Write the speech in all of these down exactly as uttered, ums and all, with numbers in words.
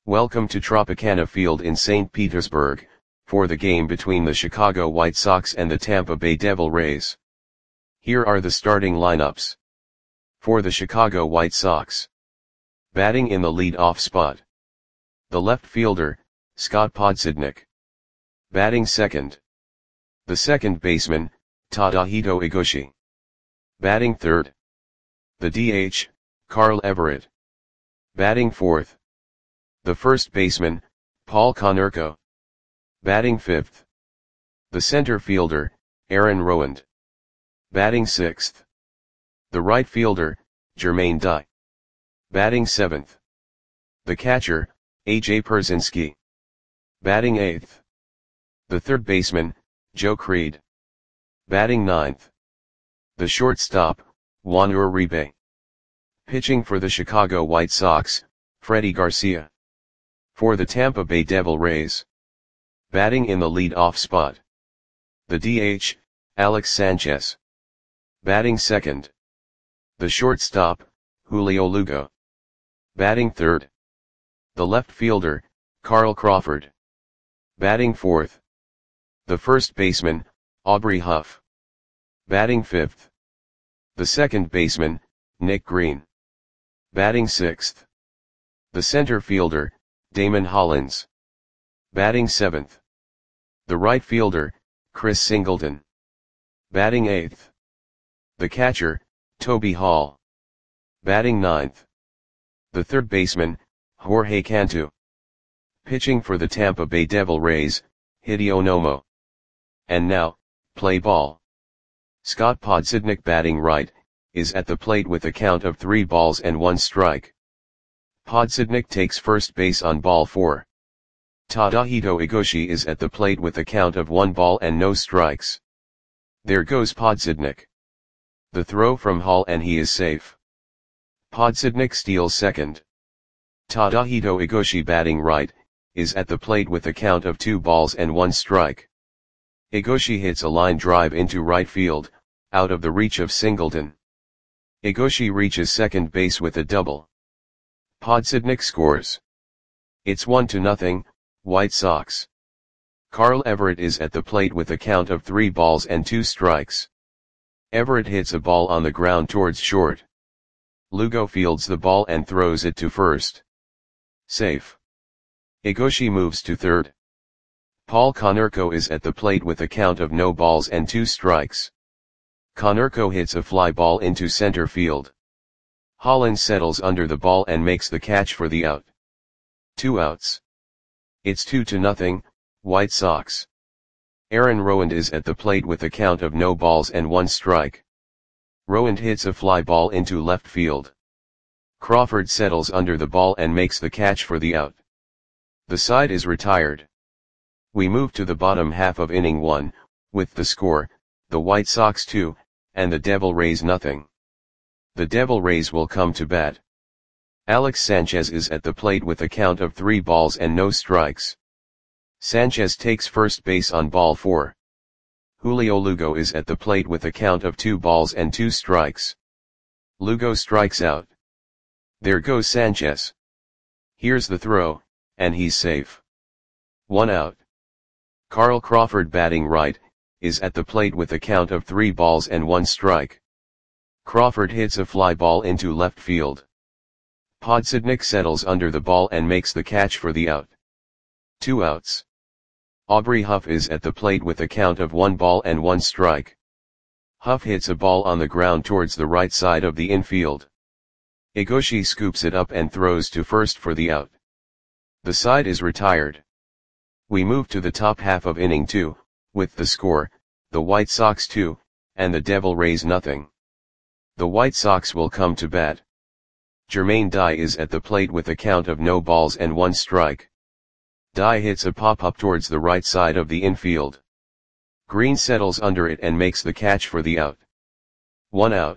Welcome to Tropicana Field in Saint Petersburg, for the game between the Chicago White Sox and the Tampa Bay Devil Rays. Here are the starting lineups. For the Chicago White Sox. Batting in the lead-off spot. The left fielder, Scott Podsednik. Batting second. The second baseman, Tadahito Iguchi. Batting third. The D H, Carl Everett. Batting fourth. The first baseman, Paul Konerko. Batting fifth. The center fielder, Aaron Rowand. Batting sixth. The right fielder, Jermaine Dye. Batting seventh. The catcher, A J Pierzynski. Batting eighth. The third baseman, Joe Creed. Batting ninth. The shortstop, Juan Uribe. Pitching for the Chicago White Sox, Freddie Garcia. For the Tampa Bay Devil Rays. Batting in the lead-off spot. The D H, Alex Sanchez. Batting second. The shortstop, Julio Lugo. Batting third. The left fielder, Carl Crawford. Batting fourth. The first baseman, Aubrey Huff. Batting fifth. The second baseman, Nick Green. Batting sixth. The center fielder, Damon Hollins. Batting seventh. The right fielder, Chris Singleton. Batting eighth. The catcher, Toby Hall. Batting ninth. The third baseman, Jorge Cantu. Pitching for the Tampa Bay Devil Rays, Hideo Nomo. And now, play ball. Scott Podsednik, batting right, is at the plate with a count of three balls and one strike. Podsednik takes first base on ball four. Tadahito Iguchi is at the plate with a count of one ball and no strikes. There goes Podsednik. The throw from Hall and he is safe. Podsednik steals second. Tadahito Iguchi, batting right, is at the plate with a count of two balls and one strike. Iguchi hits a line drive into right field, out of the reach of Singleton. Iguchi reaches second base with a double. Podsednik scores. It's one to nothing, White Sox. Carl Everett is at the plate with a count of three balls and two strikes. Everett hits a ball on the ground towards short. Lugo fields the ball and throws it to first. Safe. Iguchi moves to third. Paul Konerko is at the plate with a count of no balls and two strikes. Konerko hits a fly ball into center field. Hollins settles under the ball and makes the catch for the out. Two outs. It's two to nothing, White Sox. Aaron Rowand is at the plate with a count of no balls and one strike. Rowand hits a fly ball into left field. Crawford settles under the ball and makes the catch for the out. The side is retired. We move to the bottom half of inning one, with the score, the White Sox two, and the Devil Rays nothing. The Devil Rays will come to bat. Alex Sanchez is at the plate with a count of three balls and no strikes. Sanchez takes first base on ball four. Julio Lugo is at the plate with a count of two balls and two strikes. Lugo strikes out. There goes Sanchez. Here's the throw, and he's safe. One out. Carl Crawford, batting right, is at the plate with a count of three balls and one strike. Crawford hits a fly ball into left field. Podsednik settles under the ball and makes the catch for the out. Two outs. Aubrey Huff is at the plate with a count of one ball and one strike. Huff hits a ball on the ground towards the right side of the infield. Iguchi scoops it up and throws to first for the out. The side is retired. We move to the top half of inning two, with the score, the White Sox two, and the Devil Rays nothing. The White Sox will come to bat. Jermaine Dye is at the plate with a count of no balls and one strike. Dye hits a pop-up towards the right side of the infield. Green settles under it and makes the catch for the out. One out.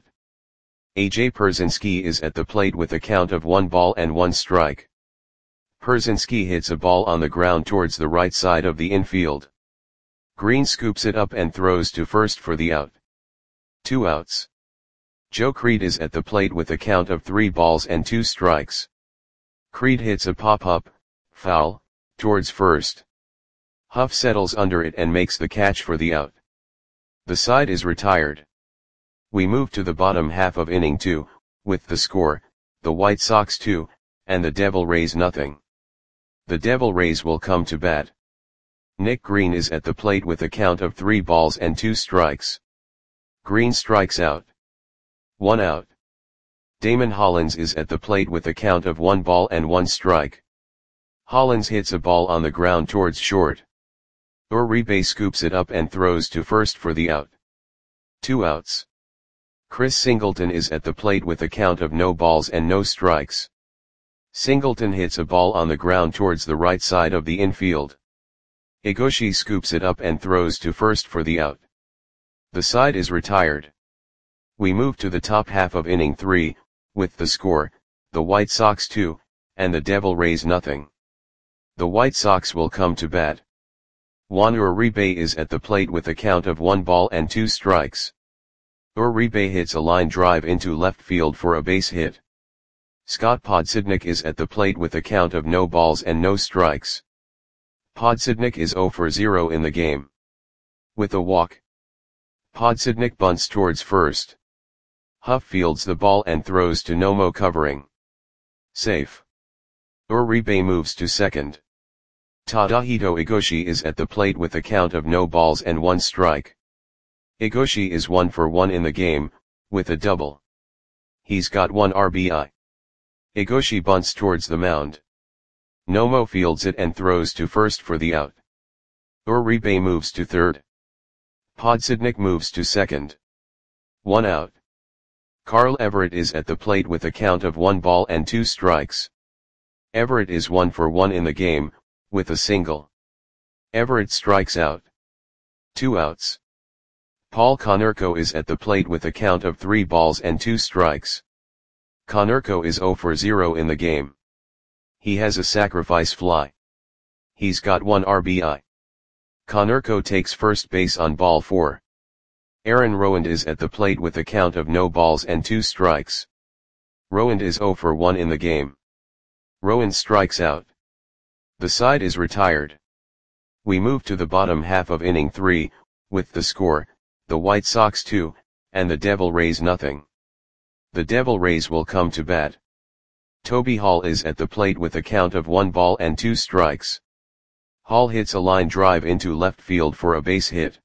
A J Pierzynski is at the plate with a count of one ball and one strike. Pierzynski hits a ball on the ground towards the right side of the infield. Green scoops it up and throws to first for the out. Two outs. Joe Creed is at the plate with a count of three balls and two strikes. Creed hits a pop-up, Foul, towards first. Huff settles under it and makes the catch for the out. The side is retired. We move to the bottom half of inning two, with the score, the White Sox two, and the Devil Rays nothing. The Devil Rays will come to bat. Nick Green is at the plate with a count of three balls and two strikes. Green strikes out. One out. Damon Hollins is at the plate with a count of one ball and one strike. Hollins hits a ball on the ground towards short. Uribe scoops it up and throws to first for the out. Two outs. Chris Singleton is at the plate with a count of no balls and no strikes. Singleton hits a ball on the ground towards the right side of the infield. Igoshi scoops it up and throws to first for the out. The side is retired. We move to the top half of inning three, with the score, the White Sox two, and the Devil Rays nothing. The White Sox will come to bat. Juan Uribe is at the plate with a count of one ball and two strikes. Uribe hits a line drive into left field for a base hit. Scott Podsednik is at the plate with a count of no balls and no strikes. Podsednik is zero for zero in the game. With a walk, Podsednik bunts towards first. Huff fields the ball and throws to Nomo covering. Safe. Uribe moves to second. Tadahito Igoshi is at the plate with a count of no balls and one strike. Igoshi is one for one in the game, with a double. He's got one R B I. Igoshi bunts towards the mound. Nomo fields it and throws to first for the out. Uribe moves to third. Podsednik moves to second. One out. Carl Everett is at the plate with a count of one ball and two strikes. Everett is one for one in the game, with a single. Everett strikes out. Two outs. Paul Konerko is at the plate with a count of three balls and two strikes. Konerko is zero for zero in the game. He has a sacrifice fly. He's got one R B I. Konerko takes first base on ball four. Aaron Rowand is at the plate with a count of no balls and two strikes. Rowand is zero for one in the game. Rowand strikes out. The side is retired. We move to the bottom half of inning three, with the score, the White Sox two, and the Devil Rays nothing. The Devil Rays will come to bat. Toby Hall is at the plate with a count of one ball and two strikes. Hall hits a line drive into left field for a base hit.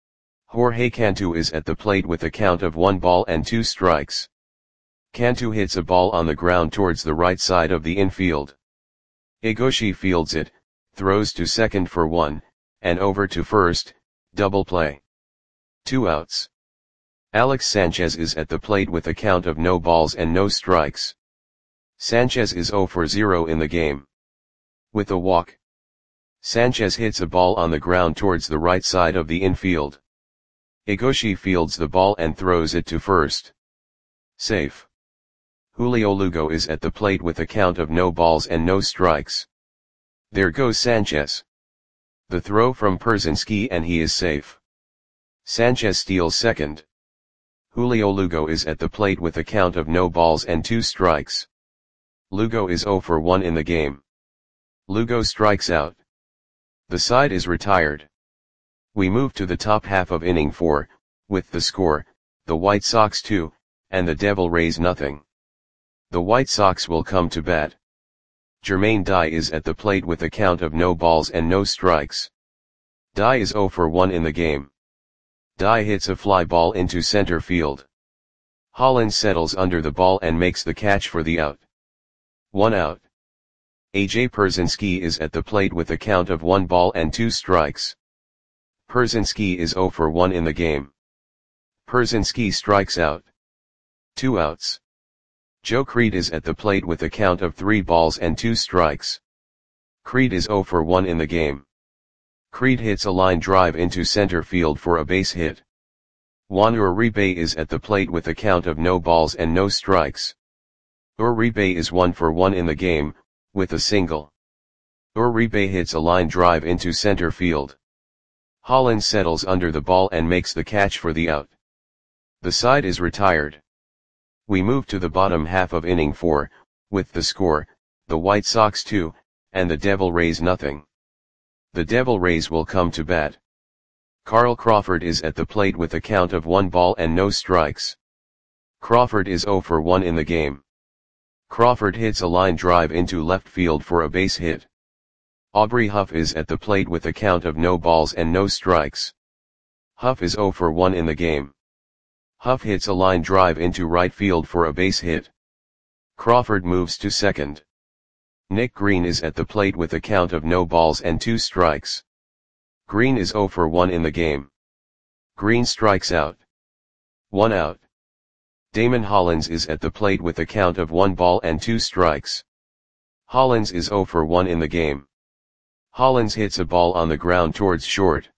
Jorge Cantu is at the plate with a count of one ball and two strikes. Cantu hits a ball on the ground towards the right side of the infield. Igoshi fields it, throws to second for one, and over to first, double play. Two outs. Alex Sanchez is at the plate with a count of no balls and no strikes. Sanchez is zero for zero in the game. With a walk, Sanchez hits a ball on the ground towards the right side of the infield. Igoshi fields the ball and throws it to first. Safe. Julio Lugo is at the plate with a count of no balls and no strikes. There goes Sanchez. The throw from Pierzynski and he is safe. Sanchez steals second. Julio Lugo is at the plate with a count of no balls and two strikes. Lugo is zero for one in the game. Lugo strikes out. The side is retired. We move to the top half of inning four, with the score, the White Sox two, and the Devil Rays nothing. The White Sox will come to bat. Jermaine Dye is at the plate with a count of no balls and no strikes. Dye is zero for one in the game. Dye hits a fly ball into center field. Hollins settles under the ball and makes the catch for the out. One out. A J Pierzynski is at the plate with a count of one ball and two strikes. Pierzynski is zero for one in the game. Pierzynski strikes out. Two outs. Joe Creed is at the plate with a count of three balls and two strikes. Creed is zero for one in the game. Creed hits a line drive into center field for a base hit. Juan Uribe is at the plate with a count of no balls and no strikes. Uribe is one for one in the game, with a single. Uribe hits a line drive into center field. Hollins settles under the ball and makes the catch for the out. The side is retired. We move to the bottom half of inning four, with the score, the White Sox two, and the Devil Rays nothing. The Devil Rays will come to bat. Carl Crawford is at the plate with a count of one ball and no strikes. Crawford is zero for one in the game. Crawford hits a line drive into left field for a base hit. Aubrey Huff is at the plate with a count of no balls and no strikes. Huff is zero for one in the game. Huff hits a line drive into right field for a base hit. Crawford moves to second. Nick Green is at the plate with a count of no balls and two strikes. Green is zero for one in the game. Green strikes out. One out. Damon Hollins is at the plate with a count of one ball and two strikes. Hollins is zero for one in the game. Hollins hits a ball on the ground towards short.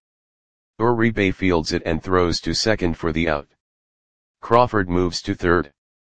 Uribe fields it and throws to second for the out. Crawford moves to third.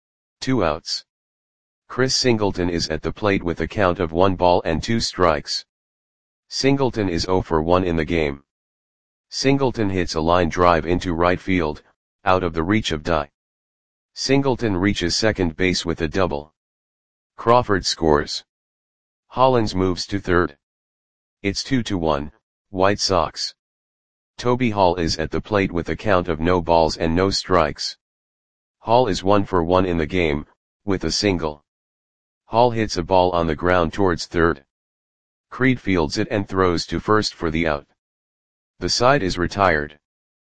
Two outs. Chris Singleton is at the plate with a count of one ball and two strikes. Singleton is zero for one in the game. Singleton hits a line drive into right field, out of the reach of Dye. Singleton reaches second base with a double. Crawford scores. Hollins moves to third. It's two to one, White Sox. Toby Hall is at the plate with a count of no balls and no strikes. Hall is one for one in the game, with a single. Hall hits a ball on the ground towards third. Creed fields it and throws to first for the out. The side is retired.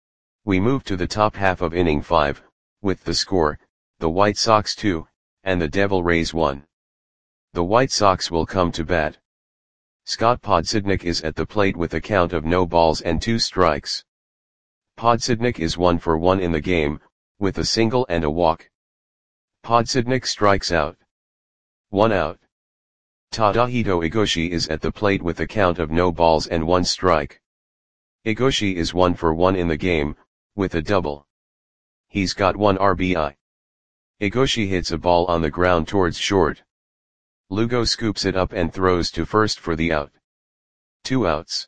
We move to the top half of inning five, with the score, the White Sox two, and the Devil Rays one. The White Sox will come to bat. Scott Podsednik is at the plate with a count of no balls and two strikes. Podsednik is one for one in the game, with a single and a walk. Podsednik strikes out. One out. Tadahito Igoshi is at the plate with a count of no balls and one strike. Igoshi is one for one in the game, with a double. He's got one R B I. Igoshi hits a ball on the ground towards short. Lugo scoops it up and throws to first for the out. Two outs.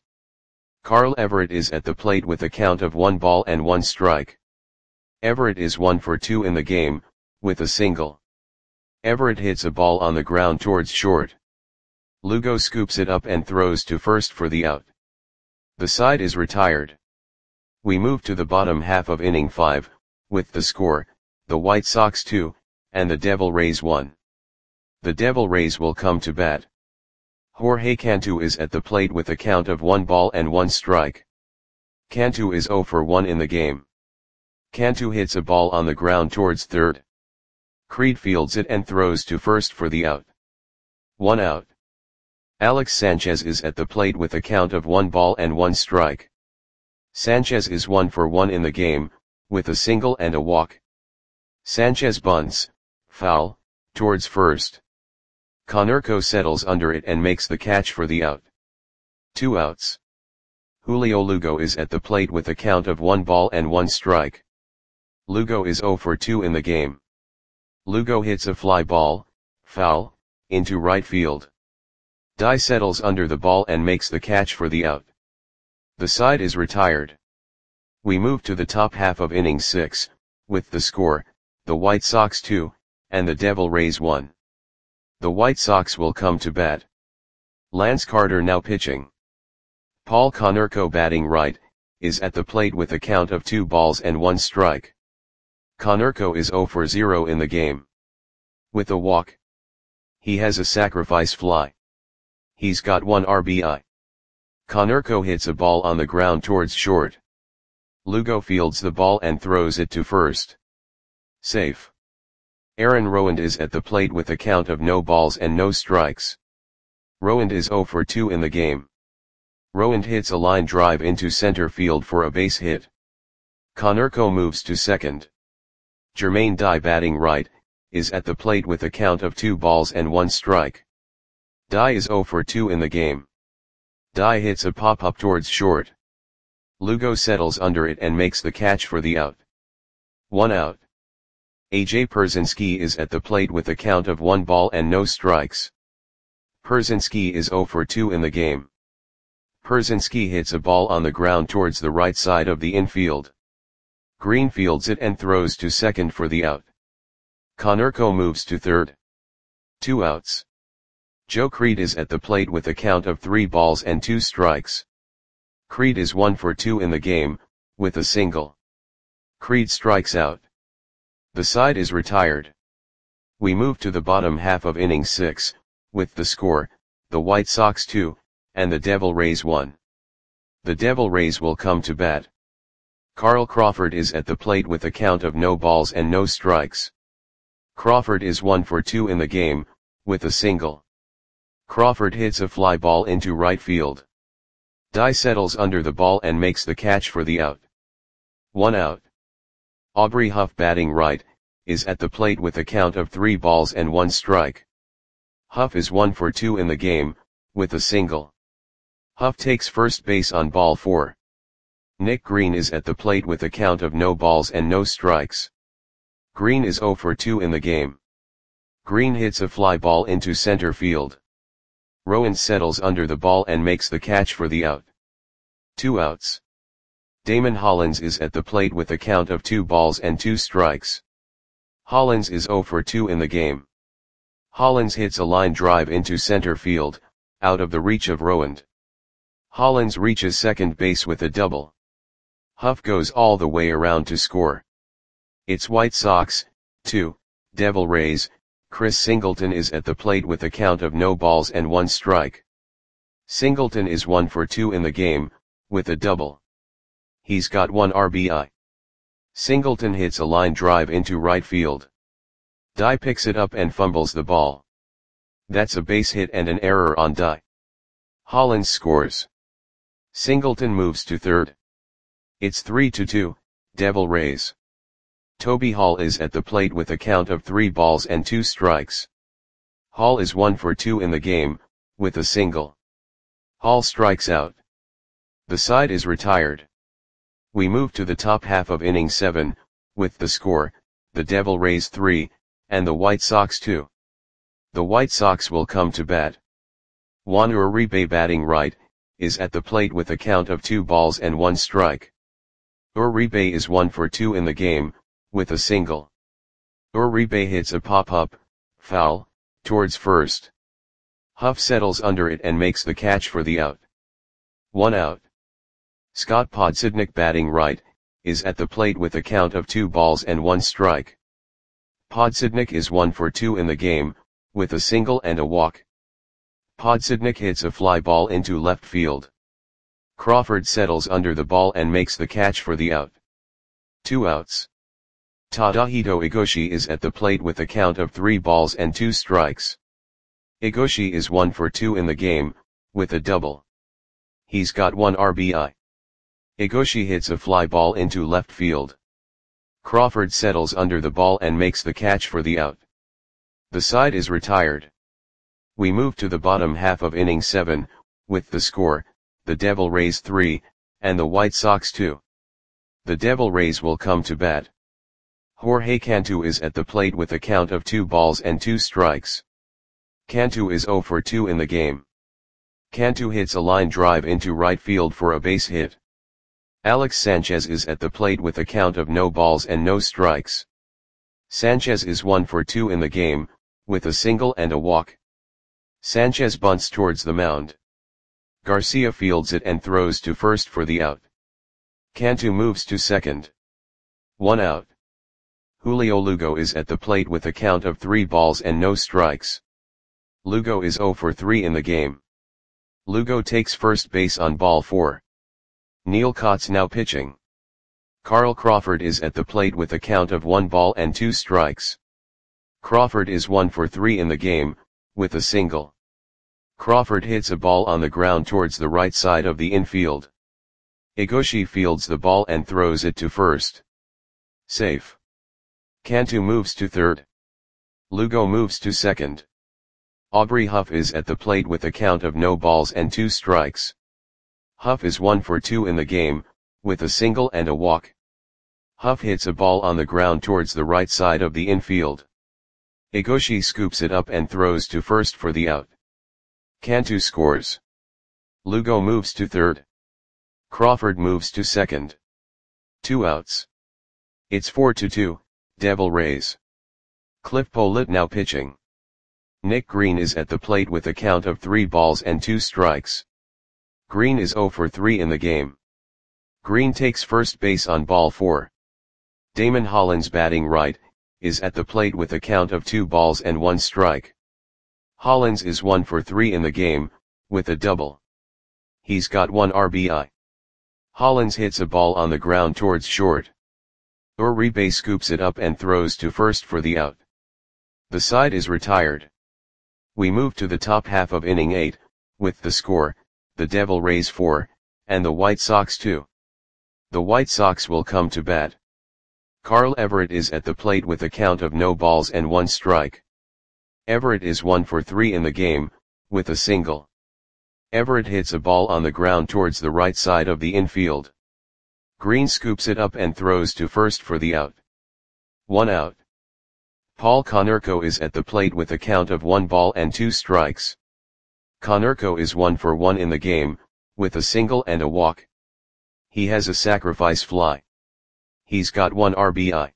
Carl Everett is at the plate with a count of one ball and one strike. Everett is one for two in the game, with a single. Everett hits a ball on the ground towards short. Lugo scoops it up and throws to first for the out. The side is retired. We move to the bottom half of inning five, with the score, the White Sox two, and the Devil Rays one. The Devil Rays will come to bat. Jorge Cantu is at the plate with a count of one ball and one strike. Cantu is zero for one in the game. Cantu hits a ball on the ground towards third. Creed fields it and throws to first for the out. One out. Alex Sanchez is at the plate with a count of one ball and one strike. Sanchez is one for one in the game, with a single and a walk. Sanchez bunts, foul, towards first. Konerko settles under it and makes the catch for the out. Two outs. Julio Lugo is at the plate with a count of one ball and one strike. Lugo is zero for two in the game. Lugo hits a fly ball, foul, into right field. Dye settles under the ball and makes the catch for the out. The side is retired. We move to the top half of inning six, with the score, the White Sox two, and the Devil Rays one. The White Sox will come to bat. Lance Carter now pitching. Paul Konerko batting right, is at the plate with a count of two balls and one strike. Konerko is zero for zero in the game. With a walk. He has a sacrifice fly. He's got one R B I. Konerko hits a ball on the ground towards short. Lugo fields the ball and throws it to first. Safe. Aaron Rowand is at the plate with a count of no balls and no strikes. Rowand is zero for two in the game. Rowand hits a line drive into center field for a base hit. Konerko moves to second. Jermaine Dye batting right, is at the plate with a count of two balls and one strike. Dye is zero for two in the game. Dye hits a pop-up towards short. Lugo settles under it and makes the catch for the out. One out. A J Pierzynski is at the plate with a count of one ball and no strikes. Pierzynski is zero for two in the game. Pierzynski hits a ball on the ground towards the right side of the infield. Green fields it and throws to second for the out. Konerko moves to third. Two outs. Joe Creed is at the plate with a count of three balls and two strikes. Creed is one for two in the game, with a single. Creed strikes out. The side is retired. We move to the bottom half of inning six, with the score, the White Sox two, and the Devil Rays one. The Devil Rays will come to bat. Carl Crawford is at the plate with a count of no balls and no strikes. Crawford is one for two in the game, with a single. Crawford hits a fly ball into right field. Dye settles under the ball and makes the catch for the out. One out. Aubrey Huff, batting right, is at the plate with a count of three balls and one strike. Huff is one for two in the game, with a single. Huff takes first base on ball four. Nick Green is at the plate with a count of no balls and no strikes. Green is zero for two in the game. Green hits a fly ball into center field. Rowan settles under the ball and makes the catch for the out. Two outs. Damon Hollins is at the plate with a count of two balls and two strikes. Hollins is zero for two in the game. Hollins hits a line drive into center field, out of the reach of Rowan. Hollins reaches second base with a double. Huff goes all the way around to score. It's White Sox, two, Devil Rays. Chris Singleton is at the plate with a count of no balls and one strike. Singleton is one for two in the game, with a double. He's got one R B I. Singleton hits a line drive into right field. Dye picks it up and fumbles the ball. That's a base hit and an error on Dye. Hollins scores. Singleton moves to third. It's three to two, Devil Rays. Toby Hall is at the plate with a count of three balls and two strikes. Hall is one for two in the game, with a single. Hall strikes out. The side is retired. We move to the top half of inning seven, with the score, the Devil Rays three, and the White Sox two. The White Sox will come to bat. Juan Uribe, batting right, is at the plate with a count of two balls and one strike. Uribe is one for two in the game, with a single. Uribe hits a pop-up, foul, towards first. Huff settles under it and makes the catch for the out. One out. Scott Podsednik, batting right, is at the plate with a count of two balls and one strike. Podsednik is one for two in the game, with a single and a walk. Podsednik hits a fly ball into left field. Crawford settles under the ball and makes the catch for the out. Two outs. Tadahito Igoshi is at the plate with a count of three balls and two strikes. Igoshi is one for two in the game, with a double. He's got one R B I. Igoshi hits a fly ball into left field. Crawford settles under the ball and makes the catch for the out. The side is retired. We move to the bottom half of inning seven, with the score, the Devil Rays three, and the White Sox two. The Devil Rays will come to bat. Jorge Cantu is at the plate with a count of two balls and two strikes. Cantu is zero for two in the game. Cantu hits a line drive into right field for a base hit. Alex Sanchez is at the plate with a count of no balls and no strikes. Sanchez is one for two in the game, with a single and a walk. Sanchez bunts towards the mound. Garcia fields it and throws to first for the out. Cantu moves to second. One out. Julio Lugo is at the plate with a count of three balls and no strikes. Lugo is zero for three in the game. Lugo takes first base on ball four. Neil Cott's now pitching. Carl Crawford is at the plate with a count of one ball and two strikes. Crawford is one for three in the game, with a single. Crawford hits a ball on the ground towards the right side of the infield. Igoshi fields the ball and throws it to first. Safe. Cantu moves to third. Lugo moves to second. Aubrey Huff is at the plate with a count of no balls and two strikes. Huff is one for two in the game, with a single and a walk. Huff hits a ball on the ground towards the right side of the infield. Igoshi scoops it up and throws to first for the out. Cantu scores. Lugo moves to third. Crawford moves to second. Two outs. It's four to two, Devil Rays. Cliff Pollitt now pitching. Nick Green is at the plate with a count of three balls and two strikes. Green is zero for three in the game. Green takes first base on ball four. Damon Hollins, batting right, is at the plate with a count of two balls and one strike. Hollins is one for three in the game, with a double. He's got one R B I. Hollins hits a ball on the ground towards short. Uribe scoops it up and throws to first for the out. The side is retired. We move to the top half of inning eight, with the score, the Devil Rays four, and the White Sox two. The White Sox will come to bat. Carl Everett is at the plate with a count of no balls and one strike. Everett is one for three in the game, with a single. Everett hits a ball on the ground towards the right side of the infield. Green scoops it up and throws to first for the out. One out. Paul Konerko is at the plate with a count of one ball and two strikes. Konerko is one for one in the game, with a single and a walk. He has a sacrifice fly. He's got one R B I.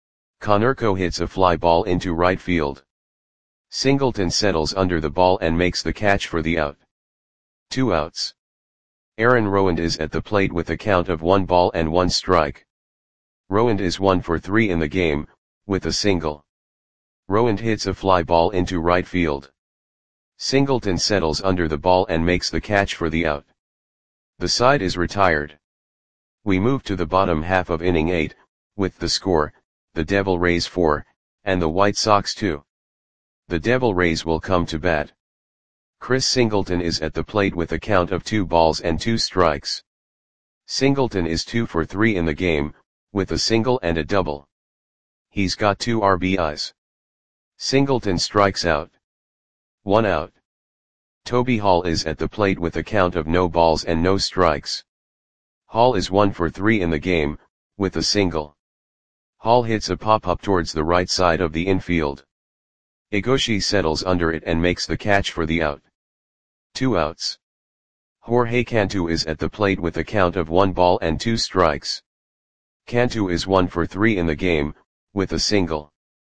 Konerko hits a fly ball into right field. Singleton settles under the ball and makes the catch for the out. Two outs. Aaron Rowand is at the plate with a count of one ball and one strike. Rowand is one for three in the game, with a single. Rowand hits a fly ball into right field. Singleton settles under the ball and makes the catch for the out. The side is retired. We move to the bottom half of inning eight, with the score, the Devil Rays four, and the White Sox two. The Devil Rays will come to bat. Chris Singleton is at the plate with a count of two balls and two strikes. Singleton is two for three in the game, with a single and a double. He's got two R B Is. Singleton strikes out. One out. Toby Hall is at the plate with a count of no balls and no strikes. Hall is one for three in the game, with a single. Hall hits a pop-up towards the right side of the infield. Igoshi settles under it and makes the catch for the out. Two outs. Jorge Cantu is at the plate with a count of one ball and two strikes. Cantu is one for three in the game, with a single.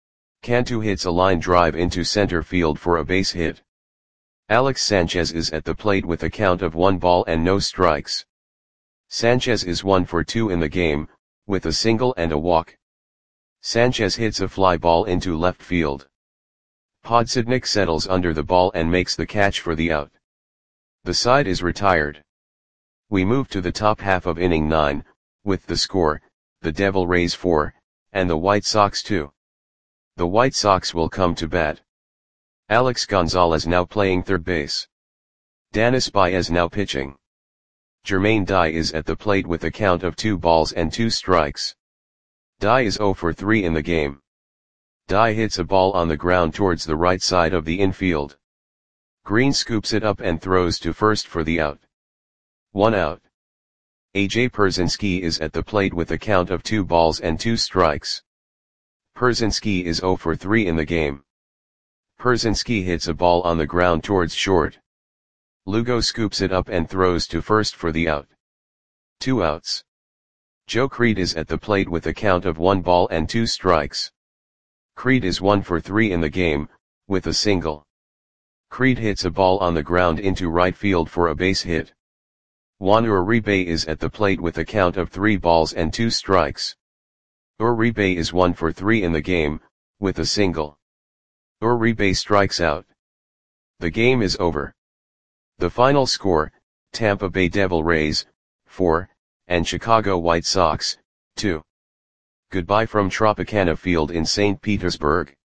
Cantu hits a line drive into center field for a base hit. Alex Sanchez is at the plate with a count of one ball and no strikes. Sanchez is one for two in the game, with a single and a walk. Sanchez hits a fly ball into left field. Podsednik settles under the ball and makes the catch for the out. The side is retired. We move to the top half of inning nine, with the score, the Devil Rays four, and the White Sox two. The White Sox will come to bat. Alex Gonzalez now playing third base. Danis Baez now pitching. Jermaine Dye is at the plate with a count of two balls and two strikes. Dye is zero for three in the game. Dye hits a ball on the ground towards the right side of the infield. Green scoops it up and throws to first for the out. One out. A J Pierzynski is at the plate with a count of two balls and two strikes. Pierzynski is zero for three in the game. Pierzynski hits a ball on the ground towards short. Lugo scoops it up and throws to first for the out. Two outs. Joe Creed is at the plate with a count of one ball and two strikes. Creed is one for three in the game, with a single. Creed hits a ball on the ground into right field for a base hit. Juan Uribe is at the plate with a count of three balls and two strikes. Uribe is one for three in the game, with a single. Uribe strikes out. The game is over. The final score, Tampa Bay Devil Rays, four, and Chicago White Sox, two. Goodbye from Tropicana Field in Saint Petersburg.